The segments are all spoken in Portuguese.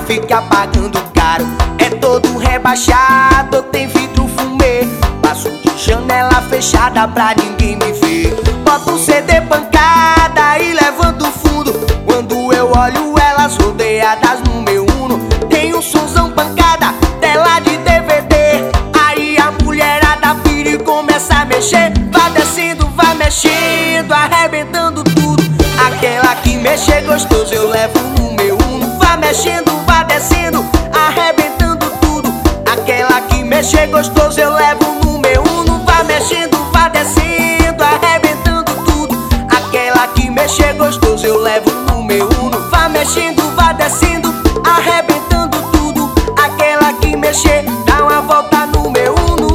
fica pagando caro. É todo rebaixado, tem vidro fumê. Passo de janela fechada pra ninguém me ver. Boto o CD pancada e levanto o fundo. Quando eu olho elas rodeadas no meu Uno. Tem um sonzão pancada, tela de DVD. Aí a mulherada pira e começa a mexer. Vai descendo, vai mexendo, arrebentando tudo. Aquela que mexer gostoso eu levo no meu Uno. Vai mexendo, vai descendo, arrebentando tudo. Aquela que mexer gostoso eu levo no meu Uno. Vai mexendo, vai descendo, arrebentando tudo. Aquela que mexer gostoso eu levo no meu Uno. Vai mexendo, vai descendo, arrebentando tudo. Aquela que mexer, dá uma volta no meu Uno.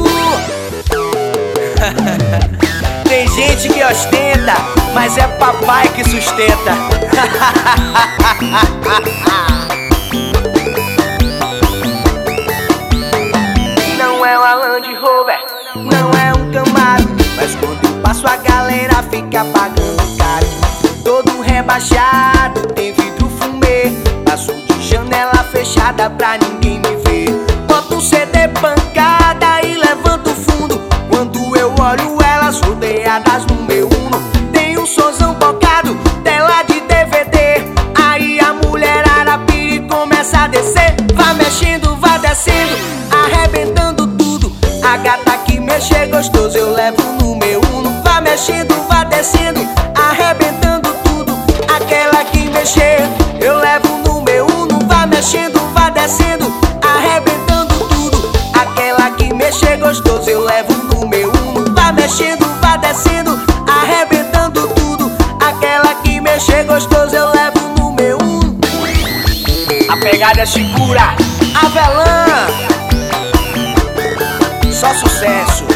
Tem gente que ostenta, mas é papai que sustenta. Não é uma Land Rover, não é um Camaro, mas quando eu passo a galera fica pagando caro. Todo rebaixado, tem vidro fumê. Passo de janela fechada pra ninguém me ver. Boto um CD pancada e levanto o fundo. Quando eu olho elas rodeadas no meu Uno. Tem um sonzão tocado, tela de DVD. Aí a mulherada pira e começa a descer. Vai mexendo, vai descendo, arrebentando tudo. A gata que mexer gostoso eu levo no meu Uno. Vai mexendo, vai descendo, arrebentando tudo. Aquela que mexer eu levo no meu Uno. Vai mexendo, vai descendo, arrebentando tudo. Aquela que mexer gostoso eu levo no meu Uno. Vai mexendo, vai descendo, arrebentando tudo. Aquela que mexer gostoso eu levo no meu Uno. A pegada é segura, Avelã, só sucesso.